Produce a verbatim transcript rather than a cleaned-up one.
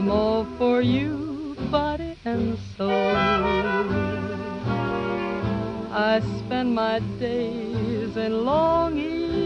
I'm all for you, body and soul. I spend my days in longing